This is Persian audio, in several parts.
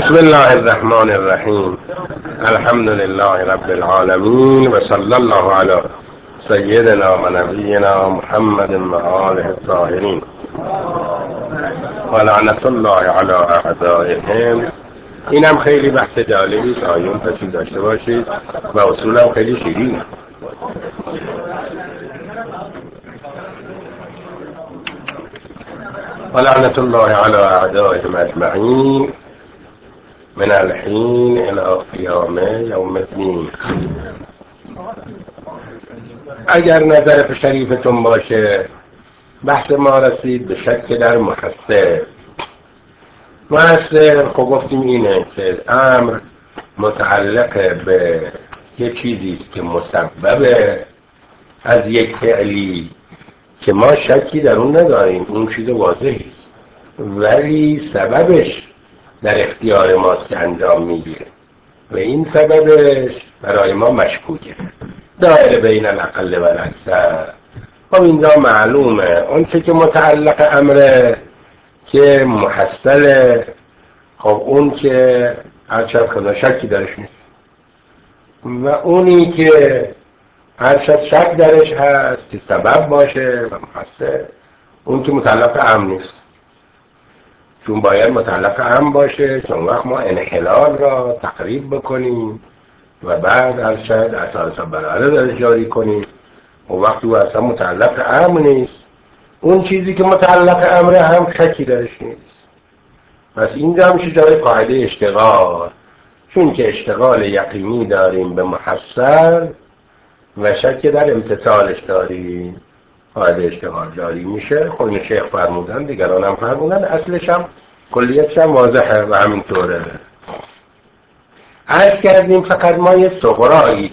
بسم الله الرحمن الرحیم. الحمد لله رب العالمین و صلی الله علی سیدنا و نبینا محمد و آله الطاهرین و لعنت الله علی اعدائهم. اینم خیلی بحث جالبی است، آیون تشریح داشته باشید و اصولم خیلی شیرینه. و لعنت الله علی اعدائهم اجمعین من الحین الى قیام یوم الدین. اگر نظر شریفتون باشه، بحث ما رسید به شک در محسر. محسر خب گفتیم اینه که امر متعلق به یه چیزی که مسببه از یک فعلی که ما شکی در اون نداریم، اون چیز واضحی، ولی سببش در اختیار ماست که انجام میگیره و این سببش برای ما مشکوکه، دائره بین الاقل و الاکثر. خب اینجا معلومه اون چه که متعلق امره که محصله، خب اون که هرچند خدا شکی درش نیست و اونی که هرچند شک درش هست که سبب باشه و محصل، اون که متعلق امر نیست، چون باید متعلق امر باشه، چون وقت ما انحلال را تقریب بکنیم و بعد هرچند اساسا براره درش جاری کنیم و وقتی او اصلا متعلق امر نیست، اون چیزی که متعلق امره هم شکی درش نیست. پس اینجا میشه جای قاعده اشتغال، چون که اشتغال یقینی داریم به محصل و شک در امتثالش داریم، قاعده اشتغال جاری میشه. خود این شیخ فرمودن، دیگران هم فرمودن، اصلش هم کلیتش هم واضحه و همینطوره. عرض کردیم فقط ما یه صغرایی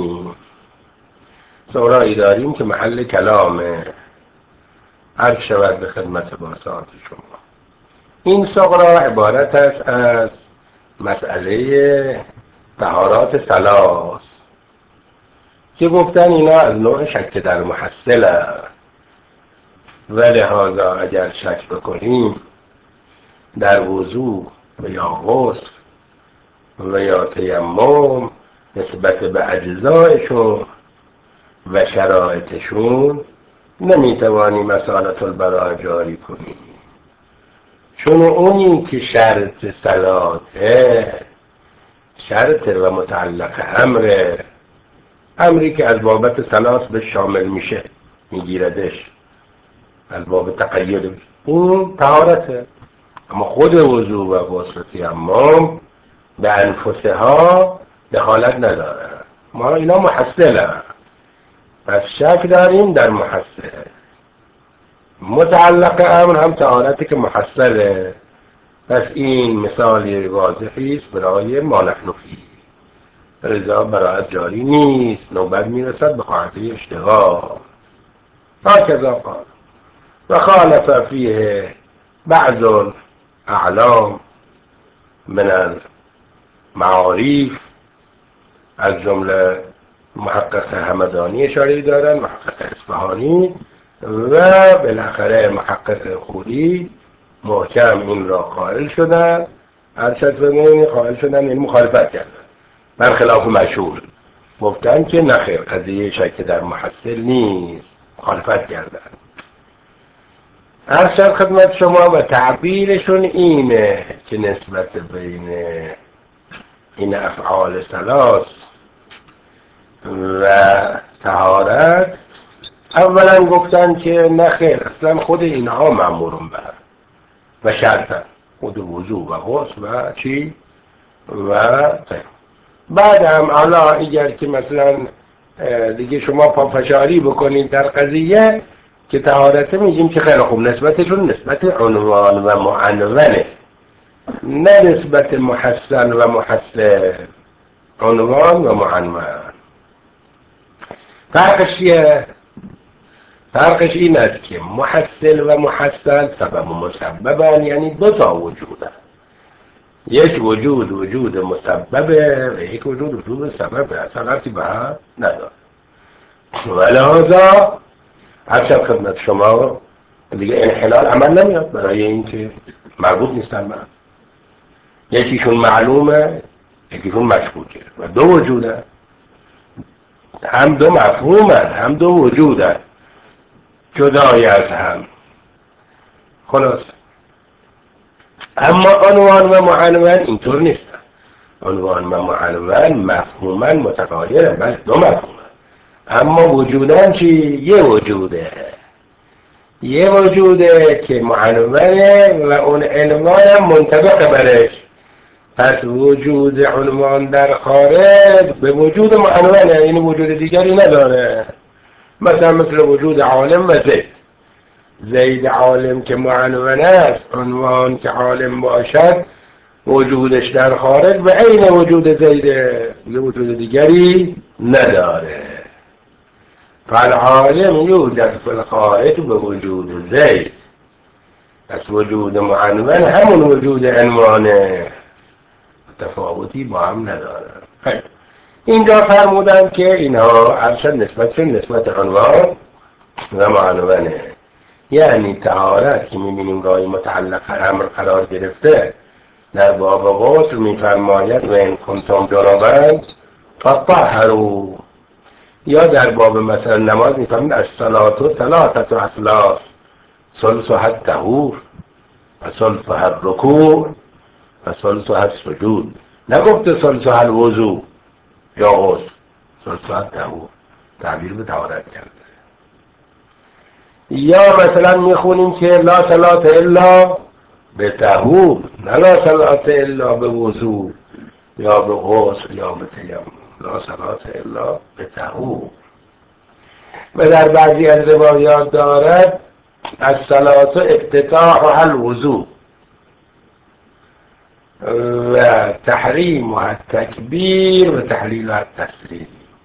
داریم که محل کلامه، عرض شود به خدمت باسات شما. این صغرا عبارت است از مسئله طهارات ثلاث که گفتن اینا از نوع شک در محصل است و لحاظا اگر شک بکنیم در وضو و یا غسل و یا تیمم نسبت به اجزایشون و شرایطشون نمیتوانیم مسالت البراء جاری کنیم، چون اونی که شرط صلاته شرط و متعلق امری که از بابت صلات به شامل میشه، میگیردش از باب تقید، اون طهارته. اما خود وضو و غسل تیمم به انفسها دخالت نداره، ما اینا محصله. پس شک داریم در محصل، متعلق امر هم طهارتی که محصله. پس این مثالی واضحی است برای ما نحن فیه، رضا برای جاری نیست، نوبت میرسد به قاعده اشتغال. هكذا قال و خالف فیه بعض اعلام من المعارف، از جمله محقق همدانی اشاره دارن، محقق اصفهانی و بالاخره محقق خوری محکم این را قائل شدن. ارشد فرمودن قائل شدن یعنی مخالفت کردن، برخلاف مشهور گفتن که نخیر، قضیه شک در محصل نیست، مخالفت کردن. ارشد خدمت شما و تعبیرشون اینه که نسبت بین این افعال ثلاث و طهارت اولا گفتن که نخیر، اصلا خود اینها مأمورون بر و شرطن، خود وضو و غسل و چی و بعد هم حالا اگر که مثلا دیگه شما پافشاری بکنید در قضیه که طهارت، میگیم که خیلی خوب، نسبتشون نسبت عنوان و معنونه، نه نسبت محسن و محسن، عنوان و معنون. فرقش این است که محصل و محسن سبب و مسببن، یعنی دو تا وجوده، یک وجود مسببه و یک وجود سببه، اصلا ربطی به هم نداره. و لحاظا هرچند خدمت شما دیگه انحلال عمل نمیاد برای این که مربوط نیستن من. یکیشون معلومه، یکیشون مشکوکه و دو وجوده، هم دو مفهومن هم دو وجودن جدای از هم. خلاص اما عنوان و معنون اینطور نیستن. عنوان و معنون مفهومن متغایرن، بس دو مفهومن، اما وجودن چی؟ یه وجوده که معنونه و اون عنوان منطبق برش. پس وجود عنوان در خارج به وجود معنونه، یعنی وجود دیگری نداره. مثل وجود عالم و زید عالم که معنون است، عنوان که عالم باشد، وجودش در خارج به عین وجود زیده، یه وجود دیگری نداره. فالعالم یوجد فی الخارج به وجود زید. پس وجود معنون همون وجود عنوانه، تفاوتی با هم نداره. اینجا فرمودن که اینها ارشد نسبت عنوان و معنونه، یعنی طهارت که میبینیم گاهی متعلق امر قرار گرفته در باب غسل میفرماید و این کنتم جنبا فطهروا، یا در باب مثلا نماز میفرماید الصلاة ثلاثة اصلاح ثلثها الطهور و ثلثها الرکوع و ثلثها السجود. نگفته ثلثها الوضوء یا غسل، ثلثها الطهور تعبیر به طهارت کرده. یا مثلا میخونیم که لا صلاة الا به طهور، نه لا صلاة الا به وضوء یا به غسل یا به تیمم، لا صلاة الا به طهور. و در بعضی از روایات دارد الصلاة افتتاحها الوضوء و تحریمها التکبیر و تحلیلها التسلیم.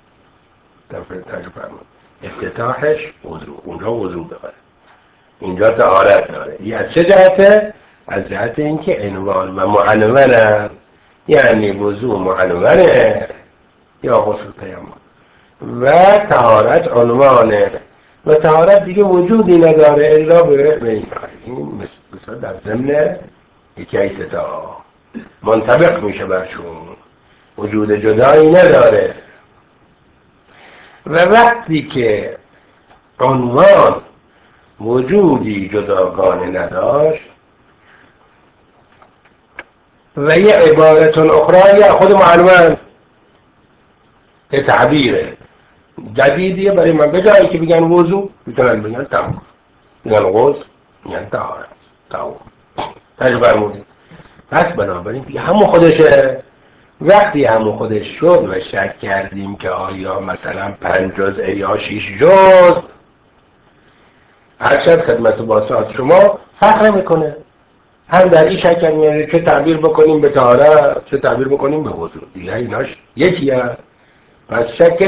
افتتاحش وضوء، اونجا وضوء داره، اینجا طهارت داره. یه از چه جهته؟ از جهت اینکه عنوان و معنونه، یعنی وضوء معنونه یا غسل تیمم و طهارت عنوانه و طهارت دیگه وجودی نداره الا به این مثلا در ضمن یکی از تا منطبق میشه برشون، وجود جدایی نداره. و وقتی که عنوان وجودی جداگانه نداشت و یه عبارت اخرى یا خود معلومه که تعبیره جدیدیه برای من، به جایی که بگن وضو میتونن بگن طهور، بگن غسل میگن طهارت طهور. فرمودیم پس بنابراین دیگه همون خودشه. وقتی همون خودش شد و شک کردیم که آیا مثلا 5 جزء یا 6 جزء، ارشد خدمت باسات شما فرق میکنه، هم در این شک کردیم چه تعبیر بکنیم به طهارت چه تعبیر بکنیم به وضو، دیگه ایناش یکیه. پس شک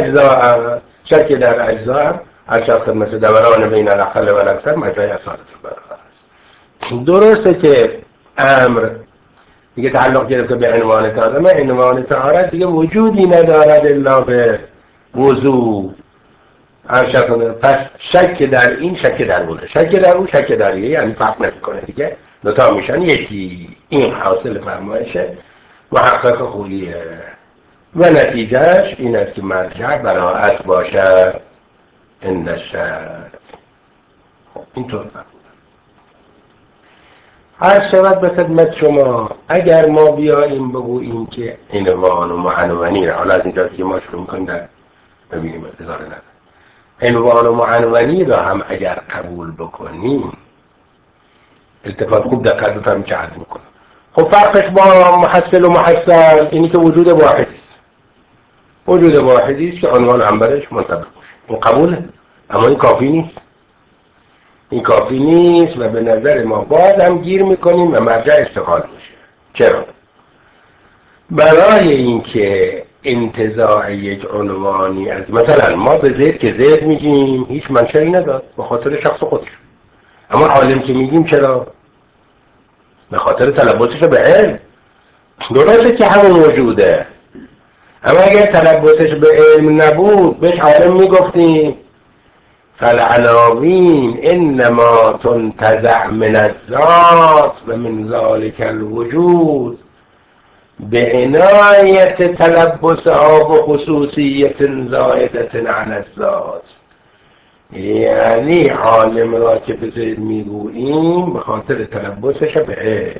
در اجزا ارشد خدمت دوران بین الاقل و الاکثر مجرای اصالت برقرار. درسته که امر دیگه تعلق گرفته به عنوان طهارت، عنوان طهارت دیگه وجودی ندارد الا به وضو. پس شک در این شک در وضو، شک در اون شک در یه، یعنی فرق نمیکنه دیگه، دوتا میشن یکی. این حاصل فرمایش محقق خوییه و نتیجهش این است که مرجع براءت باشد عند الشک. اینطور هر شود به خدمت شما اگر ما بیاییم بگوییم که عنوان و معنونی را، حالا از اینجا که ما شروع کنیم در ببینیم انتظار نداره، عنوان و معنونی را هم اگر قبول بکنیم، التفات خوب دقت بفرمایید چه عرض میکنم. خب فرقش با محصل و محصل اینی که وجود واحدی است، وجود واحدی است که عنوان هم برش منطبق باشه، این قبوله، اما این کافی نیست. این کافی نیست و به نظر ما باز هم گیر میکنیم و مرجع استقال میشه. چرا؟ برای اینکه انتزاع یک عنوانی از مثلا ما به زید که زید میگیم هیچ منشأی نداره به خاطر شخص خودش، اما عالم که میگیم چرا؟ به خاطر تلبسش به علم. درسته که همون وجوده، اما اگر تلبسش به علم نبود بهش عالم میگفتیم فالعناوین انما تنتزع من الذات و من ذلك الوجود به عنایت تلبس آب و خصوصیت زائدت عن الذات. یعنی عالم را که به زید میگوییم به خاطر تلبسش به علم.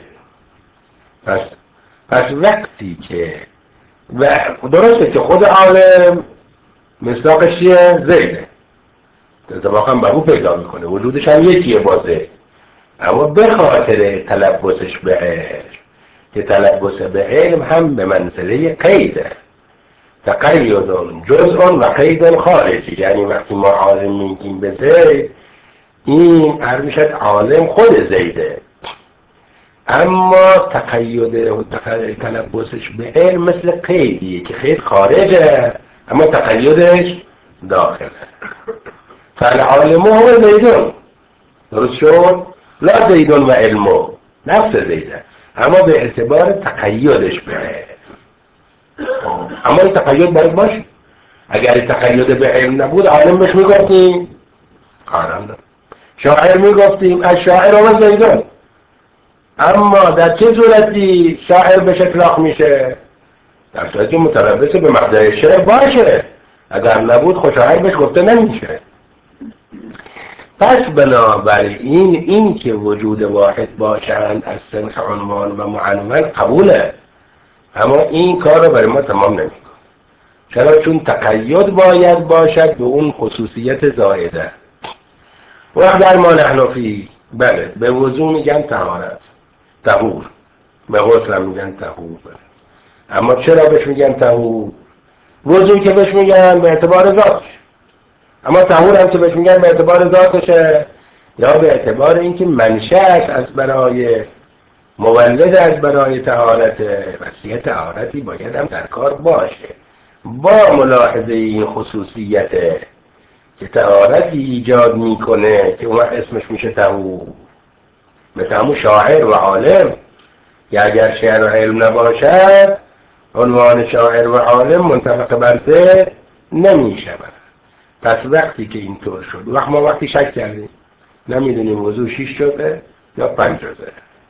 پس وقتی که و درسته که خود عالم مصداقش چیه؟ زیده، اتفاقا به او پیدا میکنه، وجودش هم یکیه با زید، اما به خاطر تلبسش به علم که تلبس به علم هم به منزله قیده، تقید جزء و قید خارجی. یعنی وقتی ما عالم میگیم به زید، این هر میشد عالم خود زیده، اما تقید و تلبسش به علم مثل قیدیه که قید خارجه اما تقیدش داخله. فالعالم هو زیدون، درست شد؟ لا زیدون و علمو، نفس زیده، اما به اعتبار تقیدش به علم. اما این تقید باید باشه. اگر تقید به علم نبود عالم بهش میگفتیم عالم نبود، شاعر میگفتیم از شاعر و زیدون. اما در چه صورتی شاعر به اطلاق میشه؟ در صورتی متلبس به مقدار شعر باشه، اگر نبود خود شاعر بهش گفته نمیشه. پس بنابراین این که وجود واحد باشند از صنف عنوان و معنون قبوله، اما این کار رو برای ما تمام نمیکنه. چرا؟ چون تقید باید باشد به اون خصوصیت زائده. وقت در ما نحنفی بله به وضو میگن طهارت، طهور، به غسل هم میگن طهور. اما چرا بهش میگن طهور؟ وضو که بهش میگن به اعتبار ذاتش، اما طهور هم که بهش میگن به اعتبار ذاتشه یا به اعتبار اینکه منشأ از برای مولد از برای طهارت، وسیله طهارتی باید هم در کار باشه. با ملاحظه این خصوصیت که طهارتی ایجاد میکنه که اون اسمش میشه طهور، مثل همون شاعر و عالم که اگر شعر و علم نباشد عنوان شاعر و عالم منطبق بر ذهن نمیشود. پس وقتی که اینطور شد، وقتی شک کردیم نمیدونیم وضو 6 شده یا 5 شده،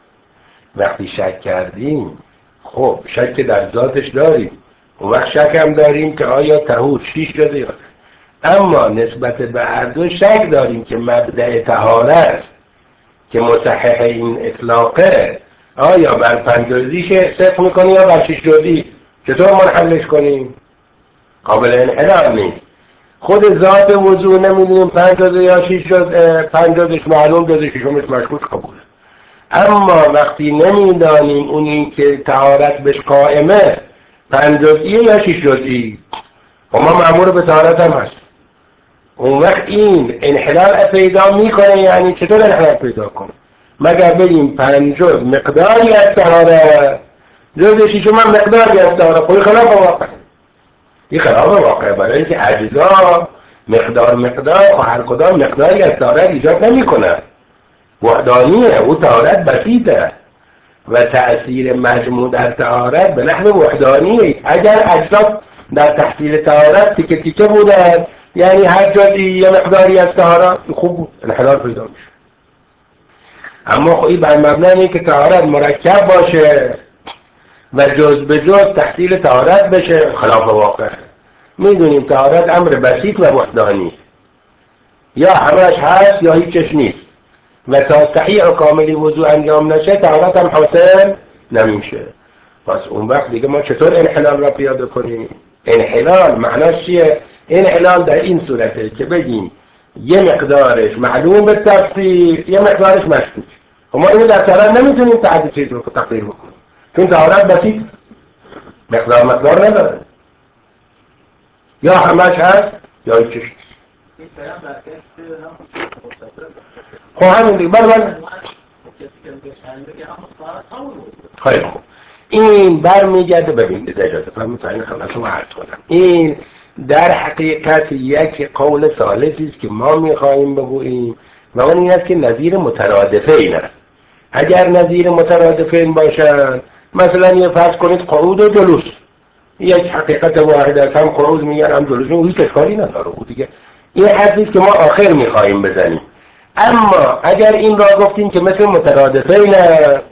وقتی شک کردیم خب شک در ذاتش داریم، اون وقت شک هم داریم که آیا طهور 6 شده یا نه. اما نسبت به هر دو شک داریم که مبدأ طهارت که مصحح این اطلاقه آیا بر 5 جزیش صدق میکنی یا بر 6 جزی. چطور منحلش کنیم؟ قابل انحلال نیست. خود ذات وضو نمیدونیم 5 جزء یا 6 جزء، 5 جزش معلوم، جزء ششمش مشکوک قبوله. اما وقتی نمیدانیم اونی که طهارت بهش قائمه 5 جزئیه یا 6 جزئی، و ما مأمور به طهارت هم هست، اون وقت این انحلال پیدا میکنه. یعنی چطور انحلال پیدا کنه؟ مگر بگیم 5 جزء مقداری از طهارت، جزء ششم هم مقداری از طهارت، خود خلاف واقع. این خلاف واقع، برای اینکه اجزا مقدار و هر کدام مقداری از طهارت ایجاد نمیکنه، وحدانیه، او طهارت بسیطه و تأثیر مجموع در طهارت به نحو وحدانیه. اگر اجزا در تحصیل طهارت تیکه تیکه بودن، یعنی هر جزئی یه مقداری از طهارت، خوب انحلال پیدا میشه. اما خب بر مبنای اینه که طهارت مرکب باشه و جز به جز تحصیل طهارت بشه، خلاف واقع. میدونیم طهارت امر بسیط و وحدانی، یا همش هست یا هیچش نیست، و تا صحیح و کاملی وضوع انجام نشه طهارت هم حاصل نمیشه. پس اون وقت دیگه ما چطور انحلال را پیاده کنیم؟ انحلال معناش چیه؟ انحلال در این صورته که بگیم یه مقدارش معلوم به تفسیر، یه مقدارش مشکوک. خب ما اینو در طهارت نمیتونیم تعدیل چیز رو تقدیر بکنیم، چون طهارت بسیط مقدار نداره، یا همش هست یا هیچش. خب همین دیگه بله. خیلی خوب، این برمیگرده. ببینید اجازه فرمایید تا این خلاصو عرض کنم. این در حقیقت یک قول ثالثی است که ما میخواهیم بگوییم و اون این است که نظیر مترادفین است. اگر نظیر مترادفین باشن، مثلا یه فرض کنید قعود و جلوس، یک حقیقت واحد است، هم قعود میگن هم جلوس، اون هیچ اشکالی نداره دیگه. این حرفی است که ما آخر میخواهیم بزنیم. اما اگر این را گفتیم که مثل مترادفین است،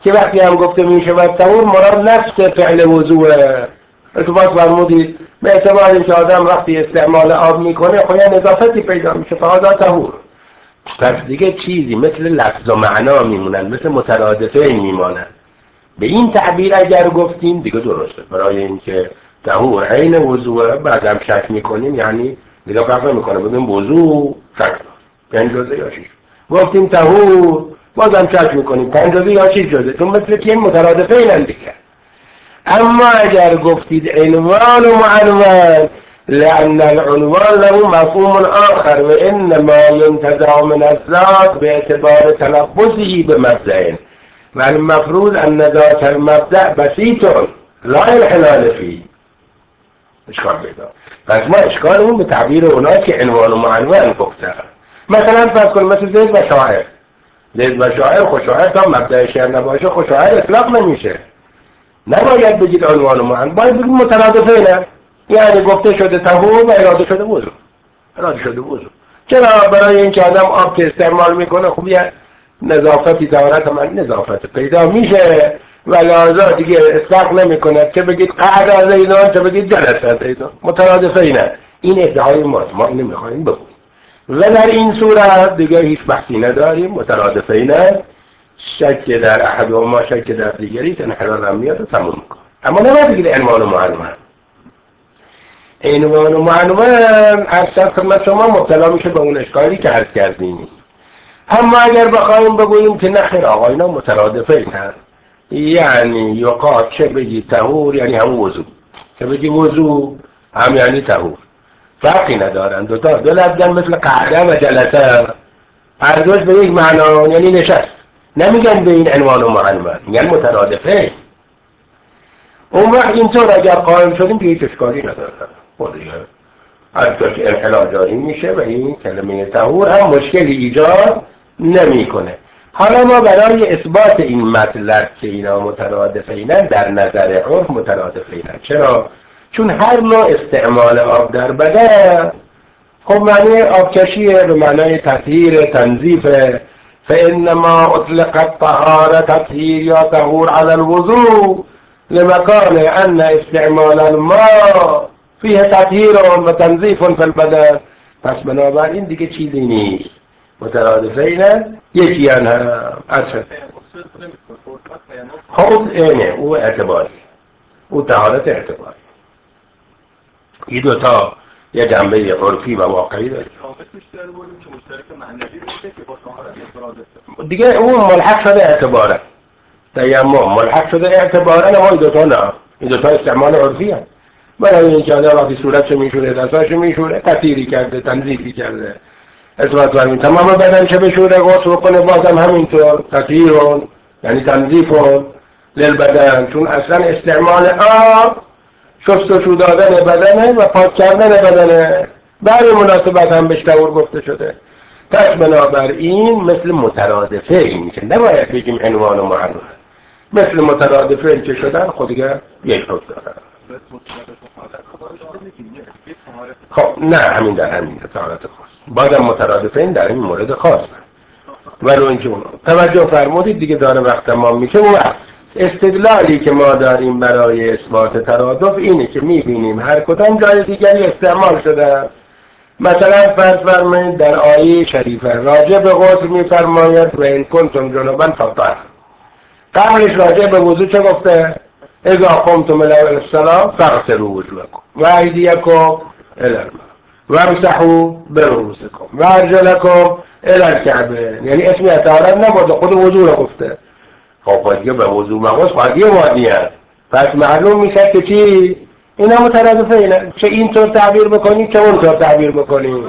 که وقتی هم گفته میشه و طهور مراد نفس فعل وضوعه. اتفاق فرمودید به اعتبار اینکه آدم وقتی استعمال آب میکنه خب یه نظافتی پیدا میشه فهذا طهور. پس دیگه چیزی مثل لفظ و معنا میمونن، مثل مترادفین میمانن. به این تعبیر اگر گفتیم دیگه درسته، برای اینکه طهور عین وضوعه بعدم شک میکنیم یعنی دیگه فرق نمیکنه ببین وضو شک 5 روزه یا 6 گفتیم طهور بازم شک میکنیم 5 روزه یا 6 روزه، چون مثل که مترادفین دیگه. اما اگر گفتید عنوان و معنون لأن العنوان له مفهوم آخر و انما ينتزع من الذات باعتبار تلفظه بمبدأ و المفروض ان ذات المبدأ بسيط لا انحلال فيه. اشکال پیدا. پس ما اشکالمون به تعبیر اوناست که عنوان و معنون گفته. مثلا فرض کن مثل زید و شاعر. زید و شاعر خود شاعر تا مبدأ شعر نباشه خود شاعر اطلاق نمیشه. نباید بگید عنوان و معنون، باید بگید مترادفینه. یعنی گفته شده طهور و اراده شده وضو. اراده شده وضو. چرا؟ برای اینکه آدم آب که استعمال میکنه خب یه نظافتی دارد، من نظافت پیدا میشه و لحاظا دیگه اصلاح نمیکنه که بگید قعد زیدان که بگید جلس زیدان. مترادفینه. این ادعای ماست، ما نمیخوایم بگویم و در این صورت دیگه هیچ بحثی نداریم. مترادفینه، شک در احد و ما شک در دیگری انحلال هم میاد و تموم میکنه. اما نباید بگید عنوان و معنون. عنوان و معنون اکثر خدمت شما مبتلا میشه به اون اشکالی که عرض کردیم. اما اگر بخوایم بگوییم که نخیر آقا اینا مترادفین هست، یعنی یقال چه بگی طهور یعنی هم وضو، چه بگی وضو هم یعنی طهور، فرقی ندارن. دو لفظن مثل قعده و جلسه، هر دوش به یک معنا یعنی نشست. نمیگن به این عنوان و معنون، میگن مترادفین. اون وقت اینطور اگر قائل شدیم که هیچ اشکالی نداره. خودیه هر که انحلال جاری میشه و این کلمه طهور هم مشکلی ایجاد نمیکنه. حالا ما برای اثبات این مطلب که اینا مترادفینن در نظر عرف مترادفینن. چرا؟ چون هر نوع استعمال آب در بدن خب معنی آبکشیه، به معنای تطهیر تنظیفه. فانما اطلقت طهارة تطهیر یا طهور على الوضوء لمكان ان استعمال الماء فيه تطهیر و تنظیف فی البدن. پس بنابراین دیگه چیزی نیست. مترادفین یکی هم اصلا خب اینه او اعتباری، او طهارت اعتباری. این دوتا یه جنبه عرفی و واقعی داره. دیگه اون ملحق شده اعتباره، تیمم ملحق شده اعتباره، اما این دوتا نه، این دوتا استعمال عرفی هست. برای اینکه آدم وقتی صورتشو میشوره دستاشو میشوره تطهیری کرده تنظیفی کرده. اثبات فرمین تمام بدن چه بشوره غسل کنه بازم همینطور تطهیرون یعنی تنظیفون للبدن، چون اصلا استعمال آب شستشو دادن بدنه و پاک کردن بدنه. برای مناسبت هم بهش طهور گفته شده. پس بنابراین مثل مترادفه این که نباید بگیم عنوان و معنون، مثل مترادفه که شدن خود دیگه یک حکم دارن. خب نه همین در همین طهارت خاص، بعدم مترادفین در این مورد خاص. ولو اینکه اون توجه فرمودید دیگه داره وقت تمام میشه. و استدلالی که ما داریم برای اثبات ترادف اینه که میبینیم هر کدام جای دیگری استعمال شده. مثلا فرض فرمایید در آیه شریفه راجع به غسل میفرماید و این کنتم جنبا فطهروا. قبلش راجع به وضو چه گفته؟ اذا قمتم الى الصلاه فاغسلوا وجوهكم وايديكم الى الماء وامسحوا برؤوسكم وارجلكم الى الكعبين. یعنی اسم طهارت نبوده، خود وضو رو گفته. خب دیگه به وضو مغز قضیه وادیه. پس معلوم میشه که چی؟ اینا مترادفه اینه، چه اینطور تعبیر بکنی چه اونطور تعبیر بکنی.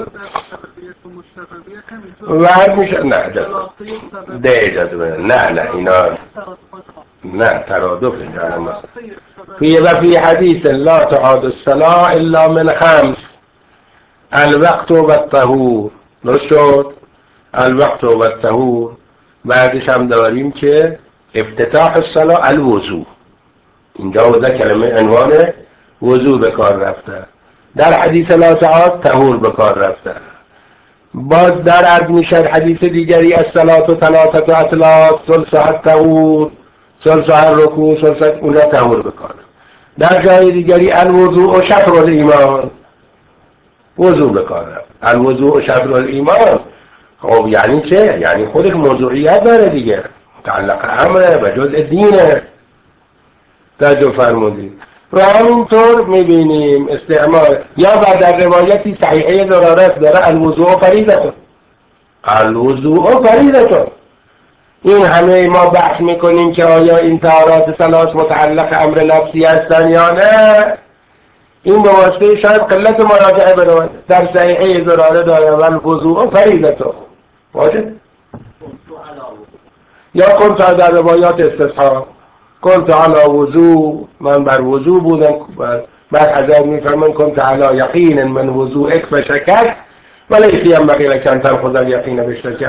ورد میشه نه اجازه نه اینا نه ترادف اینجا فی و فی حدیث لا تعاد الصلاة الا من خمس الوقت و الطهور. نشد الوقت و الطهور. بعدش هم داریم که افتتاح الصلاة الوضو. اینجا وضع کلمه عنوان وضو به کار رفته. در حدیث لا تعاد طهور به کار رفته. باز در عرض میشد حدیث دیگری الصلاة ثلاثة اطلاق ثلثها الطهور ثلث رکوع ثلث اونا تمور بکنه. در جای دیگری الوضوء و شطر الایمان، وضوع بکنه. الوضوع و شطر الایمان خب یعنی چه؟ یعنی خودش موضوعیت داره دیگه، متعلق امره و جزء دینه. توجه فرمودید. و همینطور میبینیم استعمال یا در روایتی صحیحه ضرارت داره الوضوء فریضه، الوضوء فریضه. این همه ما بحث میکنیم که آیا این طهارات ثلاث متعلق امر لفظی هستن یا نه، این به واسطه شاید قلت مراجعه بروید. در صحیحه ضراره داره الوضوء فریضه واجب، یا کنت در روایات استصحاب کنت علی وضوع، من بر وضوع بودم. بعد حضرت میفرمان کنت علی یقین من وضوعک فشکک ولی ینبغی لک ان تأخذ الیقین بالشک.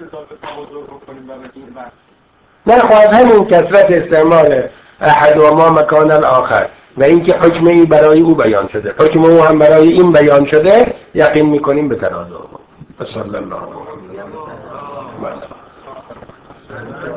نه خواهد همین کثرت استعمال احد و ما مکان الاخر و اینکه حکم ای برای او بیان شده، حکم او هم برای این بیان شده، یقین میکنیم به تراضی. صلی الله علیه و